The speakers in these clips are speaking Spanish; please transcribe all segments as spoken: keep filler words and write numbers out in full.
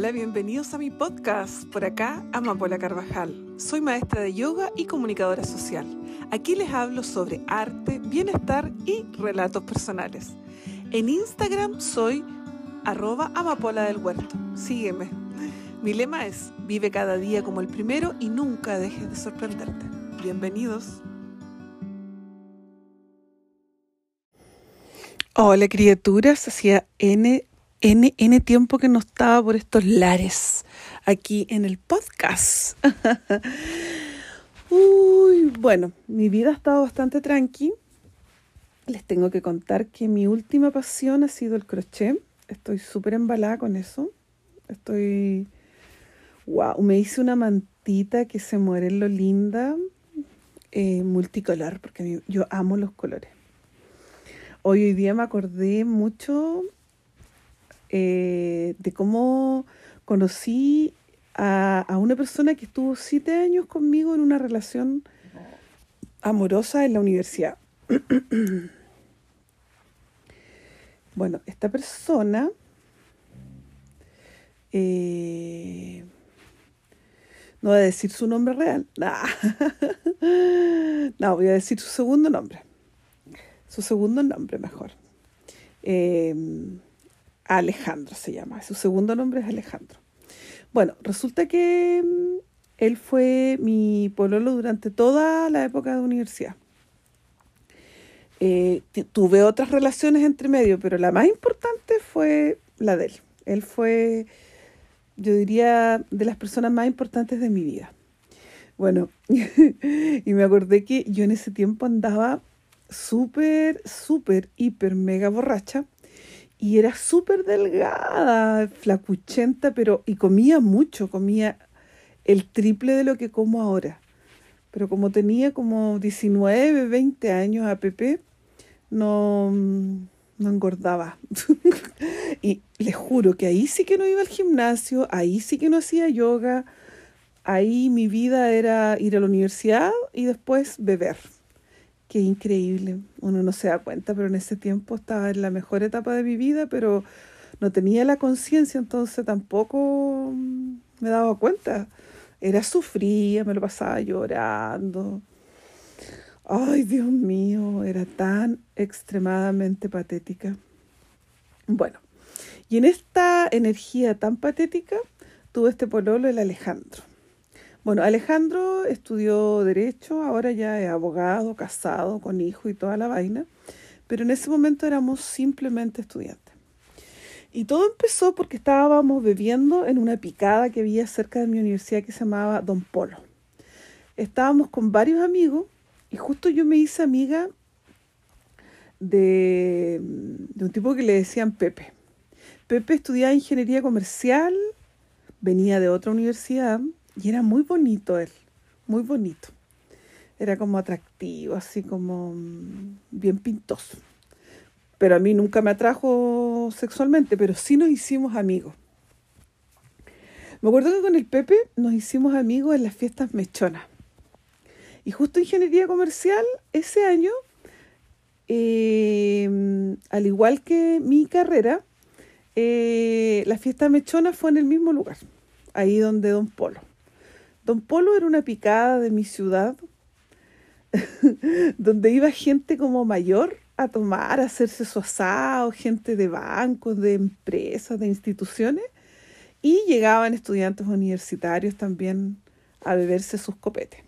Hola, bienvenidos a mi podcast. Por acá, Amapola Carvajal. Soy maestra de yoga y comunicadora social. Aquí les hablo sobre arte, bienestar y relatos personales. En Instagram soy arroba amapola del huerto. Sígueme. Mi lema es, vive cada día como el primero y nunca dejes de sorprenderte. Bienvenidos. Hola, criaturas. Hacía N, N, N tiempo que no estaba por estos lares aquí en el podcast. Uy, bueno, mi vida ha estado bastante tranqui. Les tengo que contar que mi última pasión ha sido el crochet. Estoy súper embalada con eso. Estoy... Wow, me hice una mantita que se muere en lo linda, eh, multicolor, porque a mí, yo amo los colores. Hoy, hoy día me acordé mucho eh, de cómo conocí a, a una persona que estuvo siete años conmigo en una relación amorosa en la universidad. Bueno, esta persona... Eh, no voy a decir su nombre real. Nah. No, voy a decir su segundo nombre. Su segundo nombre mejor. Eh, Alejandro se llama. Su segundo nombre es Alejandro. Bueno, resulta que um, él fue mi pololo durante toda la época de universidad. Eh, t- tuve otras relaciones entre medio, pero la más importante fue la de él. Él fue, yo diría, de las personas más importantes de mi vida. Bueno, y me acordé que yo en ese tiempo andaba súper, súper, hiper, mega borracha y era súper delgada, flacuchenta, pero y comía mucho, comía el triple de lo que como ahora. Pero como tenía como diecinueve, veinte años a Pepe, no, no engordaba. Y les juro que ahí sí que no iba al gimnasio, ahí sí que no hacía yoga, ahí mi vida era ir a la universidad y después beber. Qué increíble, uno no se da cuenta, pero en ese tiempo estaba en la mejor etapa de mi vida, pero no tenía la conciencia, entonces tampoco me daba cuenta. Era sufría, me lo pasaba llorando. Ay, Dios mío, era tan extremadamente patética. Bueno, y en esta energía tan patética tuve este pololo, el Alejandro. Bueno, Alejandro estudió Derecho, ahora ya es abogado, casado, con hijo y toda la vaina, pero en ese momento éramos simplemente estudiantes. Y todo empezó porque estábamos bebiendo en una picada que había cerca de mi universidad que se llamaba Don Polo. Estábamos con varios amigos y justo yo me hice amiga de, de un tipo que le decían Pepe. Pepe estudiaba Ingeniería Comercial, venía de otra universidad y era muy bonito él, muy bonito. Era como atractivo, así como mm, bien pintoso. Pero a mí nunca me atrajo sexualmente, pero sí nos hicimos amigos. Me acuerdo que con el Pepe nos hicimos amigos en las fiestas mechonas. Y justo Ingeniería Comercial, ese año, eh, al igual que mi carrera, eh, la fiesta mechona fue en el mismo lugar, ahí donde Don Polo. Don Polo era una picada de mi ciudad, donde iba gente como mayor a tomar, a hacerse su asado, gente de bancos, de empresas, de instituciones, y llegaban estudiantes universitarios también a beberse sus copetes.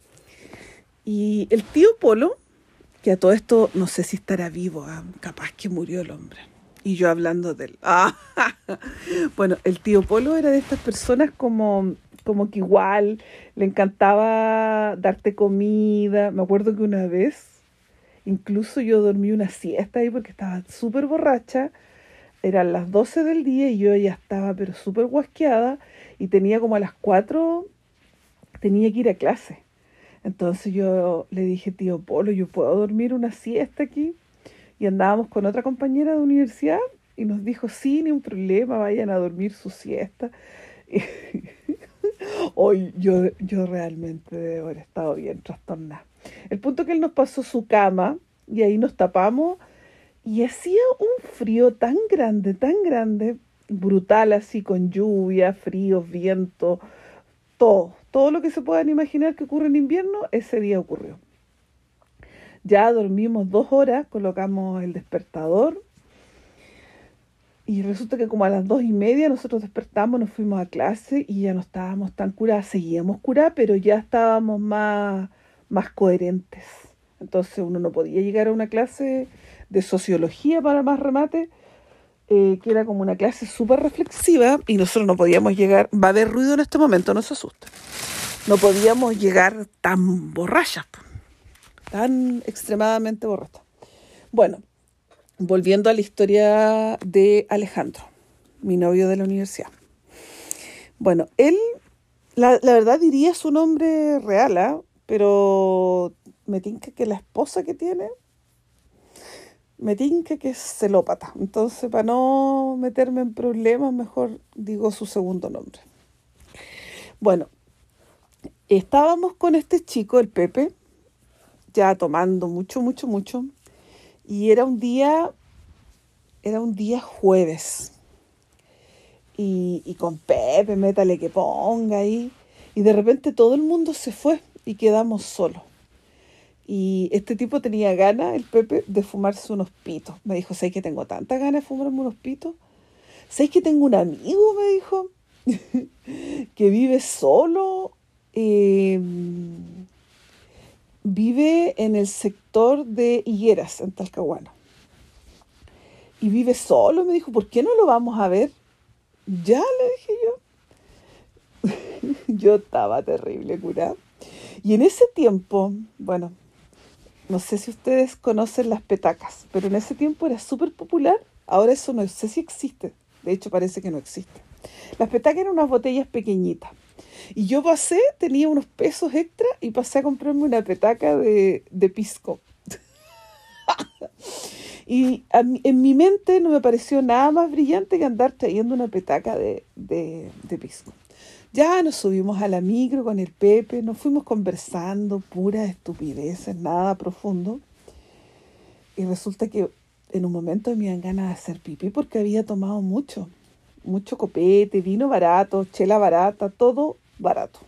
Y el tío Polo, que a todo esto no sé si estará vivo, ¿eh? Capaz que murió el hombre. Y yo hablando de él. Ah, bueno, el tío Polo era de estas personas como, como que igual le encantaba darte comida. Me acuerdo que una vez, incluso yo dormí una siesta ahí porque estaba súper borracha. Eran las doce del día y yo ya estaba pero súper guasqueada y tenía como a las cuatro, tenía que ir a clase. Entonces yo le dije, tío Polo, ¿yo puedo dormir una siesta aquí? Y andábamos con otra compañera de universidad y nos dijo, sí, ni un problema, vayan a dormir su siesta. Y hoy yo, yo realmente debo haber estado bien trastornada. El punto es que él nos pasó su cama y ahí nos tapamos y hacía un frío tan grande, tan grande, brutal así, con lluvia, frío, viento, todo. Todo lo que se puedan imaginar que ocurre en invierno, ese día ocurrió. Ya dormimos dos horas, colocamos el despertador y resulta que como a las dos y media nosotros despertamos, nos fuimos a clase y ya no estábamos tan curadas, seguíamos curadas, pero ya estábamos más, más coherentes. Entonces uno no podía llegar a una clase de sociología para más remate, eh, que era como una clase súper reflexiva y nosotros no podíamos llegar, va a haber ruido en este momento, no se asusten, no podíamos llegar tan borrachas, tan extremadamente borrachas. Bueno, volviendo a la historia de Alejandro, mi novio de la universidad. Bueno, él, la, la verdad diría su nombre real, ¿eh? Pero me tinca que la esposa que tiene, me tinca que es celópata. Entonces, para no meterme en problemas, mejor digo su segundo nombre. Bueno, estábamos con este chico, el Pepe, ya tomando mucho, mucho, mucho. Y era un día, era un día jueves. Y, y con Pepe, métale que ponga ahí. Y de repente todo el mundo se fue y quedamos solos. Y este tipo tenía ganas, el Pepe, de fumarse unos pitos. Me dijo, ¿sabes que tengo tanta ganas de fumarme unos pitos? ¿Sabes que tengo un amigo? Me dijo, que vive solo. Eh, vive en el sector de Higueras, en Talcahuano. Y vive solo, me dijo, ¿por qué no lo vamos a ver? Ya, le dije yo. Yo estaba terrible, curada. Y en ese tiempo, bueno, no sé si ustedes conocen las petacas, pero en ese tiempo era súper popular. Ahora eso no sé si existe. De hecho, parece que no existe. Las petacas eran unas botellas pequeñitas. Y yo pasé, tenía unos pesos extra y pasé a comprarme una petaca de, de pisco. Y a mí, en mi mente no me pareció nada más brillante que andar trayendo una petaca de, de, de pisco. Ya nos subimos a la micro con el Pepe, nos fuimos conversando, puras estupideces, nada profundo. Y resulta que en un momento me dan ganas de hacer pipí porque había tomado mucho. Mucho copete, vino barato, chela barata, todo barato.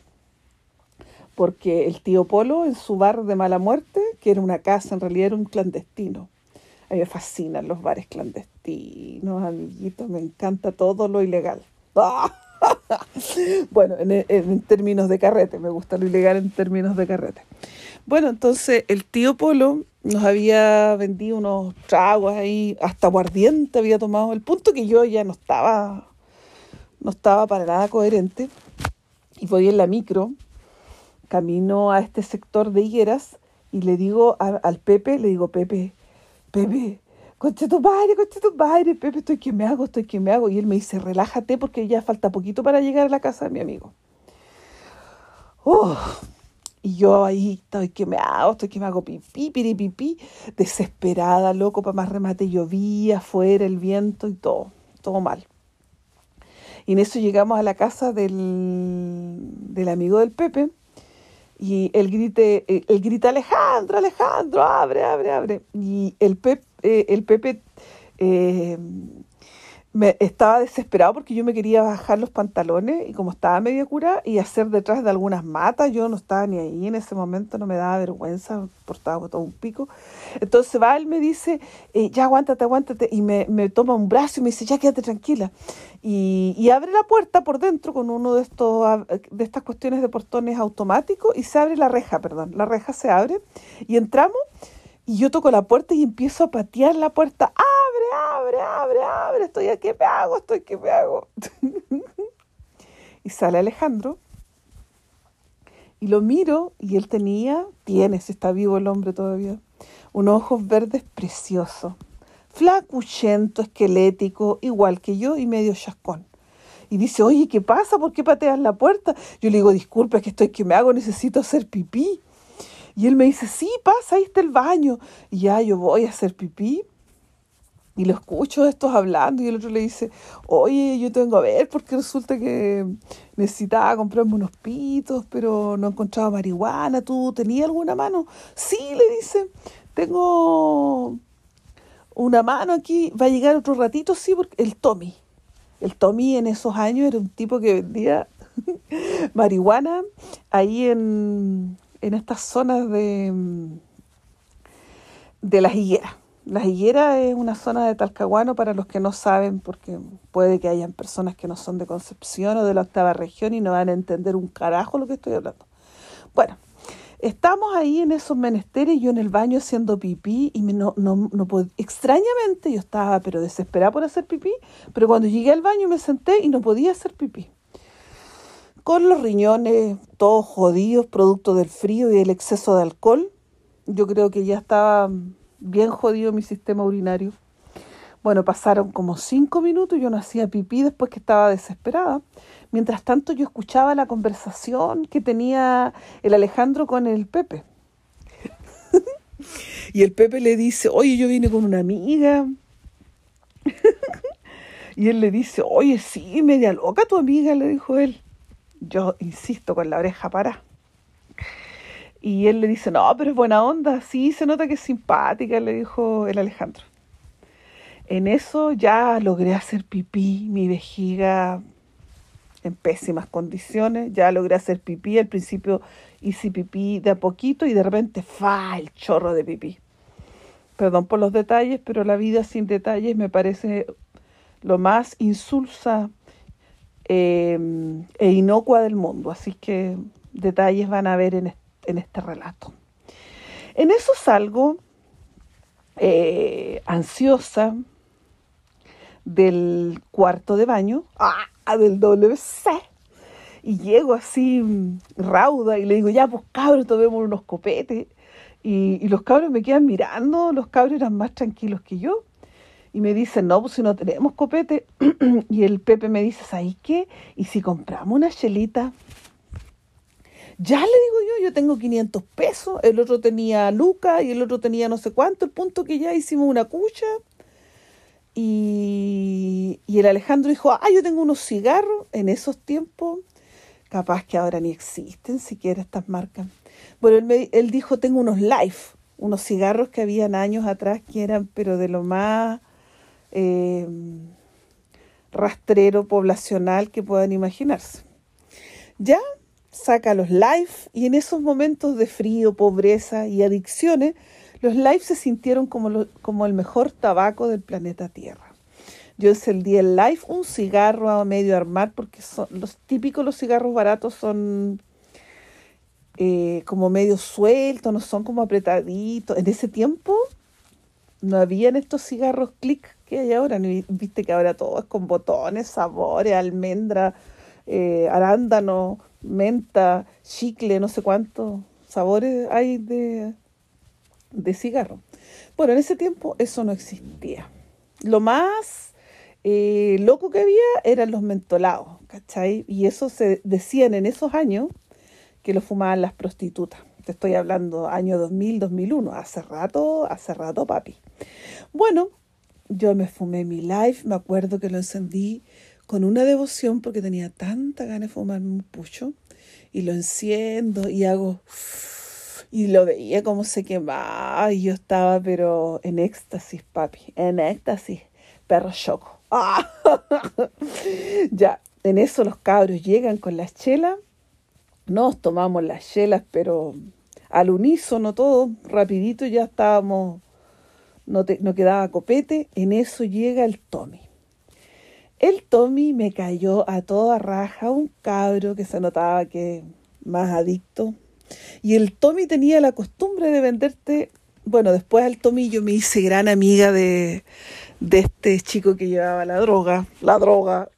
Porque el tío Polo en su bar de mala muerte, que era una casa, en realidad era un clandestino. A mí me fascinan los bares clandestinos, amiguitos, me encanta todo lo ilegal. ¡Ah! Bueno, en, en términos de carrete, me gusta lo ilegal en términos de carrete. Bueno, entonces el tío Polo nos había vendido unos tragos ahí, hasta aguardiente había tomado, el punto que yo ya no estaba, no estaba para nada coherente, y voy en la micro, camino a este sector de Higueras, y le digo a, al Pepe, le digo, Pepe, Pepe, concha tu madre, concha tu madre, Pepe, estoy que me hago, estoy que me hago. Y él me dice, relájate porque ya falta poquito para llegar a la casa de mi amigo. Oh, y yo ahí estoy que me hago, estoy que me hago pipí, piripipí, desesperada, loco, para más remate, llovía afuera, el viento y todo, todo mal. Y en eso llegamos a la casa del, del amigo del Pepe. Y él, grite, él grita, Alejandro, Alejandro, abre, abre, abre. Y el, Pep, eh, el Pepe eh, me, estaba desesperado porque yo me quería bajar los pantalones y como estaba media cura y hacer detrás de algunas matas, yo no estaba ni ahí en ese momento, no me daba vergüenza, portaba todo un pico. Entonces va, él me dice, eh, ya aguántate, aguántate, y me, me toma un brazo y me dice, ya quédate tranquila. Y, y abre la puerta por dentro con uno de estos de estas cuestiones de portones automáticos y se abre la reja, perdón, la reja se abre y entramos y yo toco la puerta y empiezo a patear la puerta, abre, abre, abre, abre, estoy aquí, ¿qué me hago? Estoy, ¿qué me hago? Y sale Alejandro y lo miro y él tenía, tiene, si está vivo el hombre todavía, unos ojos verdes preciosos, flacuchento, esquelético, igual que yo y medio chascón. Y dice, oye, ¿qué pasa? ¿Por qué pateas la puerta? Yo le digo, disculpa, es que estoy que me hago, necesito hacer pipí. Y él me dice, sí, pasa, ahí está el baño. Y ya yo voy a hacer pipí. Y lo escucho estos hablando y el otro le dice, oye, yo tengo a ver, porque resulta que necesitaba comprarme unos pitos, pero no encontraba marihuana. ¿Tú tenías alguna mano? Sí, le dice, tengo una mano aquí, va a llegar otro ratito, sí, porque el Tommy. El Tommy en esos años era un tipo que vendía marihuana ahí en, en estas zonas de, de Las Higueras. Las Higueras es una zona de Talcahuano para los que no saben, porque puede que hayan personas que no son de Concepción o de la octava región y no van a entender un carajo lo que estoy hablando. Bueno, estamos ahí en esos menesteres, yo en el baño haciendo pipí y me no, no, no pod- extrañamente yo estaba pero desesperada por hacer pipí, pero cuando llegué al baño me senté y no podía hacer pipí. Con los riñones todos jodidos, producto del frío y del exceso de alcohol. Yo creo que ya estaba bien jodido mi sistema urinario. Bueno, pasaron como cinco minutos y yo no hacía pipí después que estaba desesperada. Mientras tanto yo escuchaba la conversación que tenía el Alejandro con el Pepe. Y el Pepe le dice, oye, yo vine con una amiga. Y él le dice, oye, sí, media loca tu amiga, le dijo él. Yo insisto con la oreja parada. Y él le dice, no, pero es buena onda, sí, se nota que es simpática, le dijo el Alejandro. En eso ya logré hacer pipí, mi vejiga en pésimas condiciones, ya logré hacer pipí, al principio hice pipí de a poquito y de repente, ¡fa!, el chorro de pipí. Perdón por los detalles, pero la vida sin detalles me parece lo más insulsa eh, e inocua del mundo, así que detalles van a ver en este, en este relato. En eso salgo eh, ansiosa del cuarto de baño, ¡ah!, del W C, y llego así rauda y le digo, ya pues cabros, tomemos unos copetes, y, y los cabros me quedan mirando, los cabros eran más tranquilos que yo, y me dicen, no, pues si no tenemos copete, y el Pepe me dice, ¿sabes qué? ¿Y si compramos una chelita? Ya, le digo yo, yo tengo quinientos pesos, el otro tenía lucas y el otro tenía no sé cuánto, el punto que ya hicimos una cucha. Y, y el Alejandro dijo, ah, yo tengo unos cigarros en esos tiempos, capaz que ahora ni existen siquiera estas marcas. Bueno, él, me, él dijo, tengo unos Life, unos cigarros que habían años atrás que eran, pero de lo más eh, rastrero poblacional que puedan imaginarse. Ya, saca los Life y en esos momentos de frío, pobreza y adicciones, los Life se sintieron como, lo, como el mejor tabaco del planeta Tierra. Yo encendí el Life, un cigarro a medio armar, porque son los típicos, los cigarros baratos son eh, como medio sueltos, no son como apretaditos. En ese tiempo no habían estos cigarros click que hay ahora. Viste que ahora todo es con botones, sabores, almendra, eh, arándano, menta, chicle, no sé cuántos sabores hay de... de cigarro. Bueno, en ese tiempo eso no existía. Lo más eh, loco que había eran los mentolados, ¿cachai? Y eso se decían en esos años que lo fumaban las prostitutas. Te estoy hablando año dos mil, dos mil uno, hace rato, hace rato, papi. Bueno, yo me fumé mi Life, me acuerdo que lo encendí con una devoción porque tenía tanta ganas de fumarme un pucho, y lo enciendo y hago... Y lo veía como se quemaba y yo estaba pero en éxtasis, papi, en éxtasis, perro choco. ¡Ah! Ya, en eso los cabros llegan con las chelas, nos tomamos las chelas, pero al unísono todo, rapidito ya estábamos, no, te, no quedaba copete, en eso llega el Tommy. El Tommy me cayó a toda raja, un cabro que se notaba que más adicto. Y el Tommy tenía la costumbre de venderte, bueno, después al Tommy yo me hice gran amiga de, de este chico que llevaba la droga, la droga,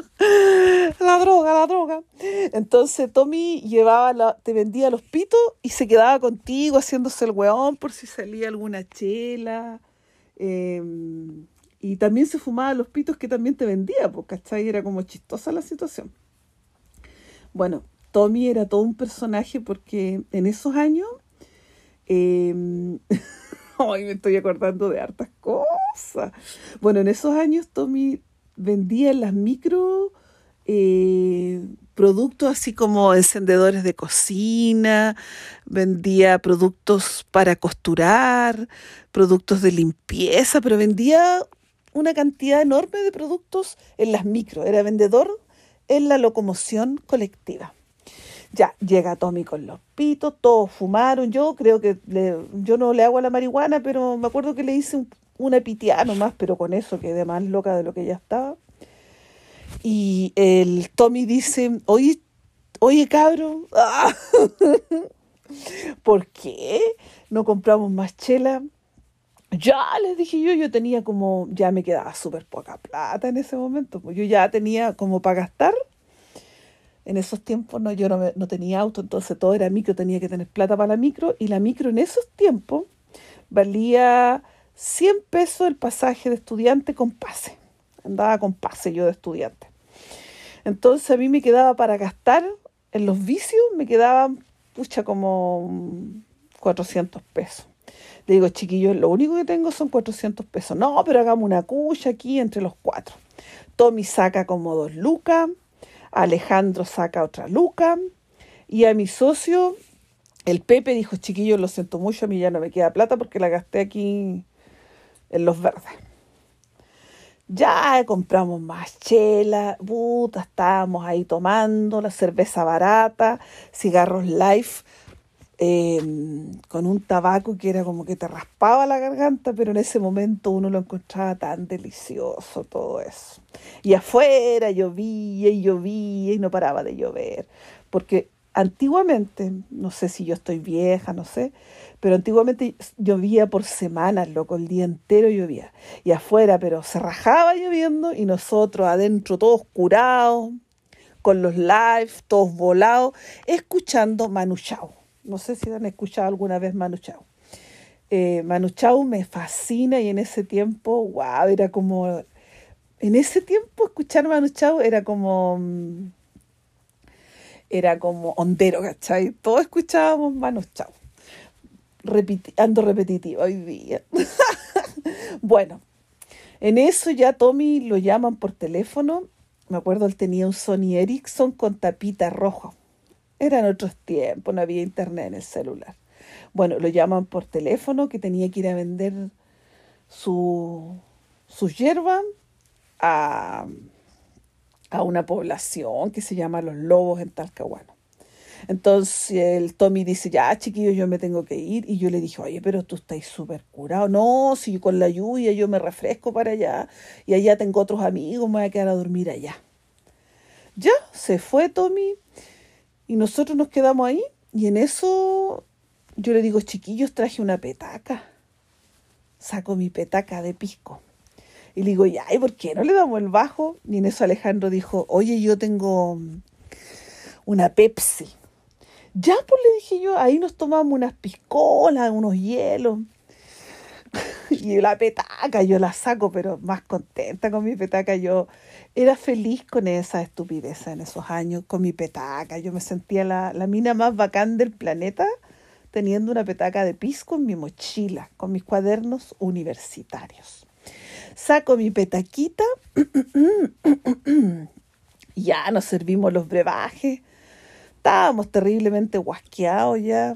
la droga, la droga. Entonces Tommy llevaba la, te vendía los pitos y se quedaba contigo haciéndose el hueón por si salía alguna chela. Eh, y también se fumaba los pitos que también te vendía, pues, ¿cachai? Era como chistosa la situación. Bueno, Tommy era todo un personaje porque en esos años, eh, hoy me estoy acordando de hartas cosas. Bueno, en esos años Tommy vendía en las micro eh, productos así como encendedores de cocina, vendía productos para costurar, productos de limpieza, pero vendía una cantidad enorme de productos en las micros. Era vendedor en la locomoción colectiva. Ya, llega Tommy con los pitos, todos fumaron. Yo creo que le, yo no le hago a la marihuana, pero me acuerdo que le hice un, una pitiada nomás, pero con eso quedé más loca de lo que ya estaba. Y el Tommy dice, oye, oye cabro, ¡ah! ¿Por qué no compramos más chela? Ya, les dije yo, yo tenía como, ya me quedaba súper poca plata en ese momento, pues yo ya tenía como para gastar. En esos tiempos no, yo no, me, no tenía auto, entonces todo era micro, tenía que tener plata para la micro, y la micro en esos tiempos valía cien pesos el pasaje de estudiante con pase. Andaba con pase yo de estudiante. Entonces a mí me quedaba para gastar en los vicios, me quedaban, pucha, como cuatrocientos pesos. Le digo, chiquillos, lo único que tengo son cuatrocientos pesos. No, pero hagamos una cucha aquí entre los cuatro. Tommy saca como dos lucas, Alejandro saca otra luca, y a mi socio, el Pepe, dijo, chiquillos, lo siento mucho, a mí ya no me queda plata porque la gasté aquí en Los Verdes. Ya compramos más chela, puta, estábamos ahí tomando la cerveza barata, cigarros Life, eh, con un tabaco que era como que te raspaba la garganta, pero en ese momento uno lo encontraba tan delicioso todo eso. Y afuera llovía y llovía y no paraba de llover, porque antiguamente, no sé si yo estoy vieja, no sé, pero antiguamente llovía por semanas, loco, el día entero llovía. Y afuera, pero se rajaba lloviendo y nosotros adentro todos curados, con los live, todos volados, escuchando Manu Chao. No sé si han escuchado alguna vez Manu Chao. Eh, Manu Chao me fascina, y en ese tiempo, wow, era como... En ese tiempo escuchar Manu Chao era como... Era como hondero, ¿cachai? Todos escuchábamos Manu Chao. Repiti- ando repetitiva hoy día. Bueno, en eso ya Tommy lo llaman por teléfono. Me acuerdo, él tenía un Sony Ericsson con tapita roja. Eran otros tiempos, no había internet en el celular. Bueno, lo llaman por teléfono, que tenía que ir a vender su, su hierba a, a una población que se llama Los Lobos en Talcahuano. Entonces el Tommy dice, ya chiquillos, yo me tengo que ir. Y yo le dije, oye, pero tú estás súper curado. No, si con la lluvia yo me refresco para allá, y allá tengo otros amigos, me voy a quedar a dormir allá. Ya, se fue Tommy, y nosotros nos quedamos ahí. Y en eso yo le digo, chiquillos, traje una petaca. Saco mi petaca de pisco. Y le digo, ya, ¿y por qué no le damos el bajo? Y en eso Alejandro dijo, oye, yo tengo una Pepsi. Ya, pues le dije yo, ahí nos tomamos unas piscolas, unos hielos. Y la petaca, yo la saco, pero más contenta con mi petaca. Yo era feliz con esa estupidez en esos años, con mi petaca. Yo me sentía la, la mina más bacán del planeta, teniendo una petaca de pisco en mi mochila, con mis cuadernos universitarios. Saco mi petaquita, ya nos servimos los brebajes. Estábamos terriblemente guasqueados ya.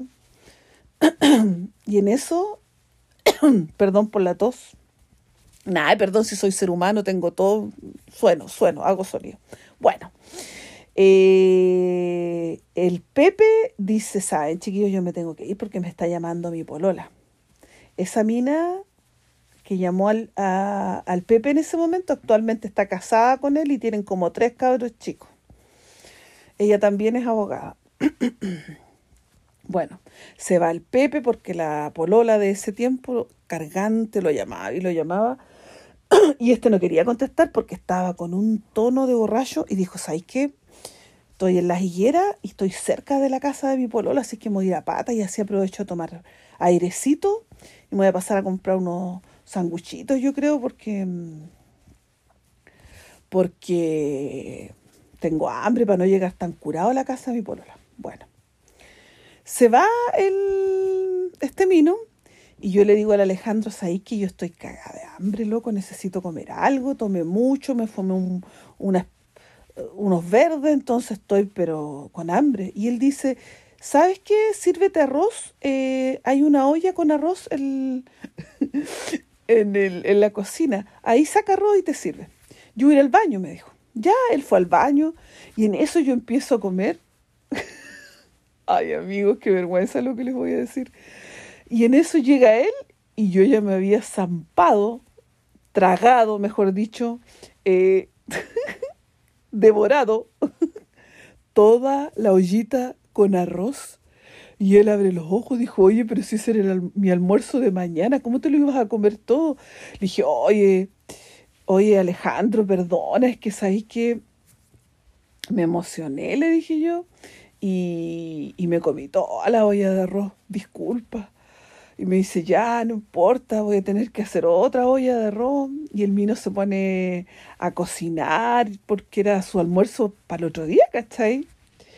Y en eso, perdón por la tos. Nada, perdón si soy ser humano, tengo todo. Sueno, sueno, hago sonido. Bueno, eh, el Pepe dice, saben, chiquillos, yo me tengo que ir porque me está llamando mi polola. Esa mina que llamó al, a, al Pepe en ese momento, actualmente está casada con él y tienen como tres cabros chicos. Ella también es abogada. Bueno, se va el Pepe porque la polola de ese tiempo, cargante, lo llamaba y lo llamaba. Y este no quería contestar porque estaba con un tono de borracho y dijo, ¿sabes qué? Estoy en la higuera y estoy cerca de la casa de mi polola, así que me voy a ir a pata, y así aprovecho a tomar airecito y me voy a pasar a comprar unos sanguchitos, yo creo, porque... porque... tengo hambre para no llegar tan curado a la casa de mi polola. Bueno, se va el este mino y yo le digo al Alejandro, ¿sabes que yo estoy cagada de hambre, loco? Necesito comer algo, tomé mucho, me fumé un, unas, unos verdes, entonces estoy pero con hambre. Y él dice, ¿sabes qué? Sírvete arroz, eh, hay una olla con arroz, el... en, el, en la cocina. Ahí saca arroz y te sirve. Yo voy a ir al baño, me dijo. Ya, él fue al baño y en eso yo empiezo a comer. Ay, amigos, qué vergüenza lo que les voy a decir. Y en eso llega él y yo ya me había zampado, tragado, mejor dicho, eh, devorado toda la ollita con arroz. Y él abre los ojos y dijo, oye, pero si ese era el al- mi almuerzo de mañana, ¿cómo te lo ibas a comer todo? Le dije, oye, oye Alejandro, perdona, es que sabéis que me emocioné, le dije yo, y, y me comí toda la olla de arroz, disculpa. Y me dice, ya, no importa, voy a tener que hacer otra olla de arroz. Y el Mino se pone a cocinar porque era su almuerzo para el otro día, ¿cachai?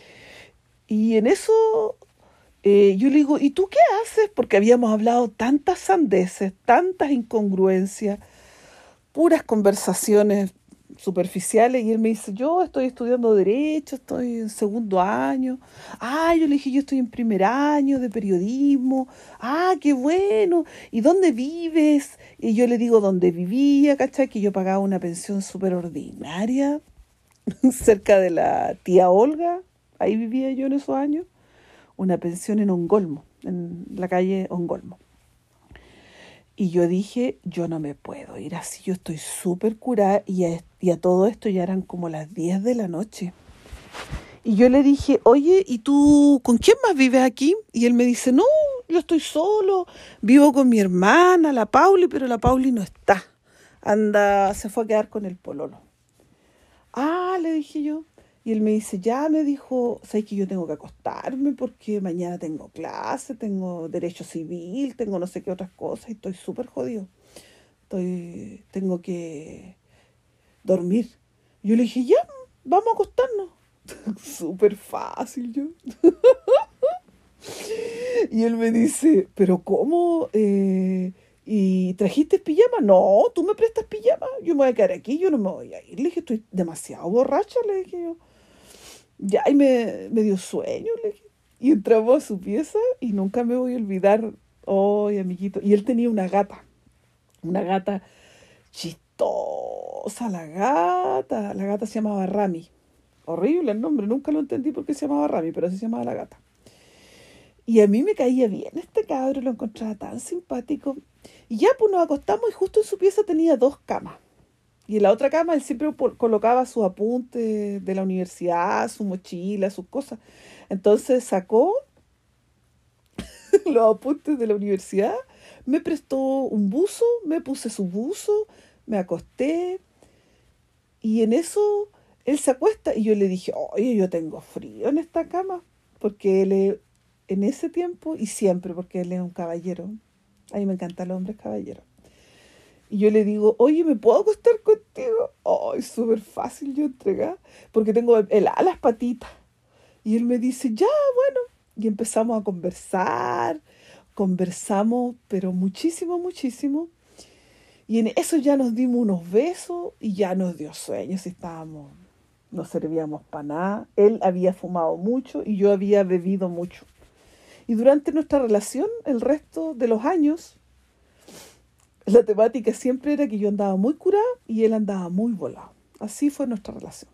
Y en eso eh, yo le digo, ¿y tú qué haces? Porque habíamos hablado tantas sandeces, tantas incongruencias, puras conversaciones superficiales. Y él me dice, yo estoy estudiando Derecho, estoy en segundo año. Ah, yo le dije, yo estoy en primer año de periodismo. Ah, qué bueno. ¿Y dónde vives? Y yo le digo dónde vivía, ¿cachai? Que yo pagaba una pensión súper ordinaria cerca de la tía Olga. Ahí vivía yo en esos años. Una pensión en Ongolmo, en la calle Ongolmo. Y yo dije, yo no me puedo ir así, yo estoy súper curada y a, y a todo esto ya eran como las diez de la noche. Y yo le dije, oye, ¿y tú con quién más vives aquí? Y él me dice, no, yo estoy solo, vivo con mi hermana, la Pauli, pero la Pauli no está. Anda, se fue a quedar con el pololo. Ah, le dije yo. Y él me dice, ya me dijo, sabes que yo tengo que acostarme porque mañana tengo clase, tengo derecho civil, tengo no sé qué otras cosas y estoy súper jodido. Estoy, tengo que dormir. Yo le dije, ya, vamos a acostarnos. Súper fácil yo. Y él me dice, ¿pero cómo? Eh, ¿y trajiste pijama? No, tú me prestas pijama. Yo me voy a quedar aquí, yo no me voy a ir. Le dije, estoy demasiado borracha, le dije yo. Ya, y me, me dio sueño, le dije. Y entramos a su pieza y nunca me voy a olvidar. Ay, amiguito. Y él tenía una gata, una gata chistosa, la gata. La gata se llamaba Rami. Horrible el nombre, nunca lo entendí por qué se llamaba Rami, pero así se llamaba la gata. Y a mí me caía bien este cabro, lo encontraba tan simpático. Y ya pues nos acostamos y justo en su pieza tenía dos camas. Y en la otra cama él siempre po- colocaba sus apuntes de la universidad, su mochila, sus cosas. Entonces sacó los apuntes de la universidad, me prestó un buzo, me puse su buzo, me acosté y en eso él se acuesta y yo le dije, oye, yo tengo frío en esta cama, porque él es- en ese tiempo y siempre, porque él es un caballero. A mí me encantan los hombres caballeros. Y yo le digo, oye, ¿me puedo acostar contigo? Oh, es súper fácil yo entregar, porque tengo el, a las patitas. Y él me dice, ya, bueno. Y empezamos a conversar, conversamos, pero muchísimo, muchísimo. Y en eso ya nos dimos unos besos y ya nos dio sueños y estábamos, no servíamos para nada. Él había fumado mucho y yo había bebido mucho. Y durante nuestra relación, el resto de los años, la temática siempre era que yo andaba muy curada y él andaba muy volado. Así fue nuestra relación.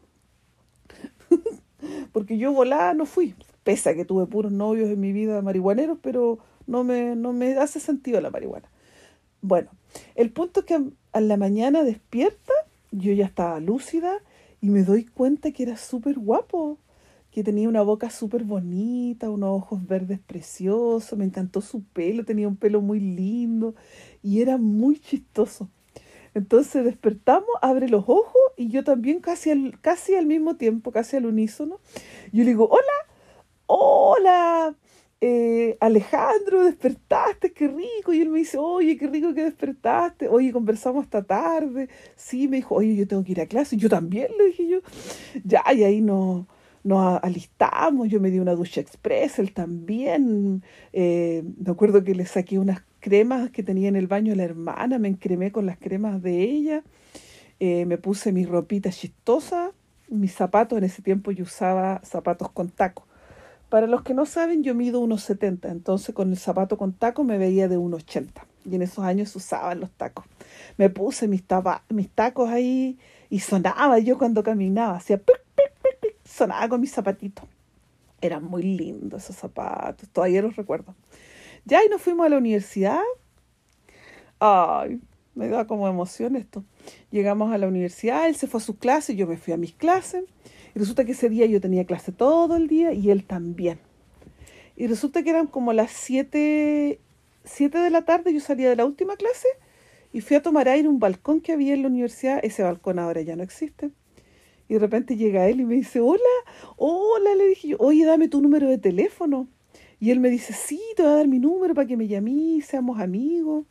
Porque yo volada no fui, pese a que tuve puros novios en mi vida marihuaneros, pero no me, no me hace sentido la marihuana. Bueno, el punto es que a, a la mañana despierta, yo ya estaba lúcida y me doy cuenta que era súper guapo, que tenía una boca súper bonita, unos ojos verdes preciosos, me encantó su pelo, tenía un pelo muy lindo y era muy chistoso. Entonces despertamos, abre los ojos y yo también casi al, casi al mismo tiempo, casi al unísono. Yo le digo, hola, hola, eh, Alejandro, despertaste, qué rico. Y él me dice, oye, qué rico que despertaste. Oye, conversamos hasta tarde. Sí, me dijo, oye, yo tengo que ir a clase. Yo también, le dije yo. Ya, y ahí nos, nos alistamos. Yo me di una ducha express, él también. Eh, me acuerdo que le saqué unas cremas que tenía en el baño de la hermana, me encremé con las cremas de ella. Eh, me puse mis ropitas chistosas, mis zapatos. En ese tiempo yo usaba zapatos con taco. Para los que no saben, yo mido uno setenta, entonces con el zapato con taco me veía de uno ochenta. y en esos años se usaban los tacos. Me puse mis, tapa, mis tacos ahí y sonaba yo cuando caminaba, hacía pic, pic, pic, pic, sonaba con mis zapatitos. Eran muy lindos esos zapatos, todavía los recuerdo. Ya, y nos fuimos a la universidad. Ay, me da como emoción esto. Llegamos a la universidad, él se fue a sus clases, yo me fui a mis clases. Y resulta que ese día yo tenía clase todo el día y él también. Y resulta que eran como las siete, siete de la tarde, yo salía de la última clase y fui a tomar aire en un balcón que había en la universidad. Ese balcón ahora ya no existe. Y de repente llega él y me dice, hola, hola, le dije yo, oye, dame tu número de teléfono. Y él me dice, sí, te voy a dar mi número para que me llames, seamos amigos.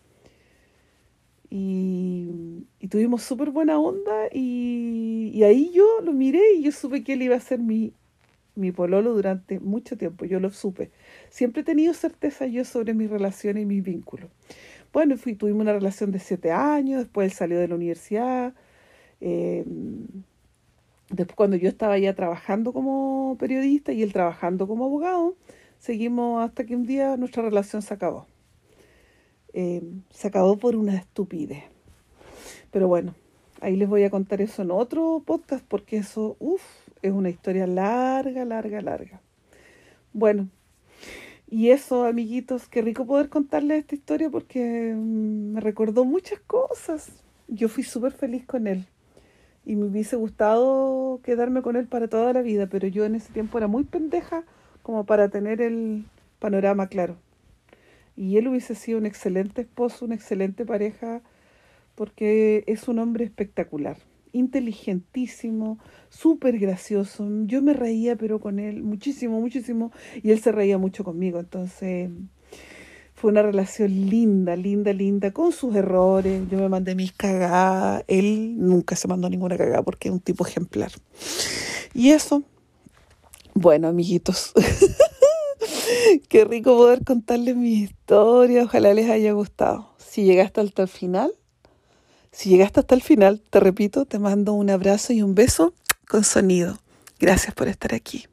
Y, y tuvimos súper buena onda y, y ahí yo lo miré y yo supe que él iba a ser mi, mi pololo durante mucho tiempo, yo lo supe. Siempre he tenido certeza yo sobre mis relaciones y mis vínculos. Bueno, fui, tuvimos una relación de siete años, después él salió de la universidad. Eh, después cuando yo estaba ya trabajando como periodista y él trabajando como abogado, seguimos hasta que un día nuestra relación se acabó. Eh, se acabó por una estupidez. Pero bueno, ahí les voy a contar eso en otro podcast porque eso, uff, es una historia larga, larga, larga. Bueno, y eso, amiguitos, qué rico poder contarles esta historia porque mmm, me recordó muchas cosas. Yo fui súper feliz con él y me hubiese gustado quedarme con él para toda la vida, pero yo en ese tiempo era muy pendeja como para tener el panorama claro. Y él hubiese sido un excelente esposo, una excelente pareja, porque es un hombre espectacular, inteligentísimo, súper gracioso. Yo me reía, pero con él muchísimo, muchísimo, y él se reía mucho conmigo. Entonces, fue una relación linda, linda, linda, con sus errores. Yo me mandé mis cagadas. Él nunca se mandó ninguna cagada porque es un tipo ejemplar. Y eso, bueno, amiguitos. Qué rico poder contarles mi historia, ojalá les haya gustado. Si llegaste hasta el final, si llegaste hasta el final, te repito, te mando un abrazo y un beso con sonido. Gracias por estar aquí.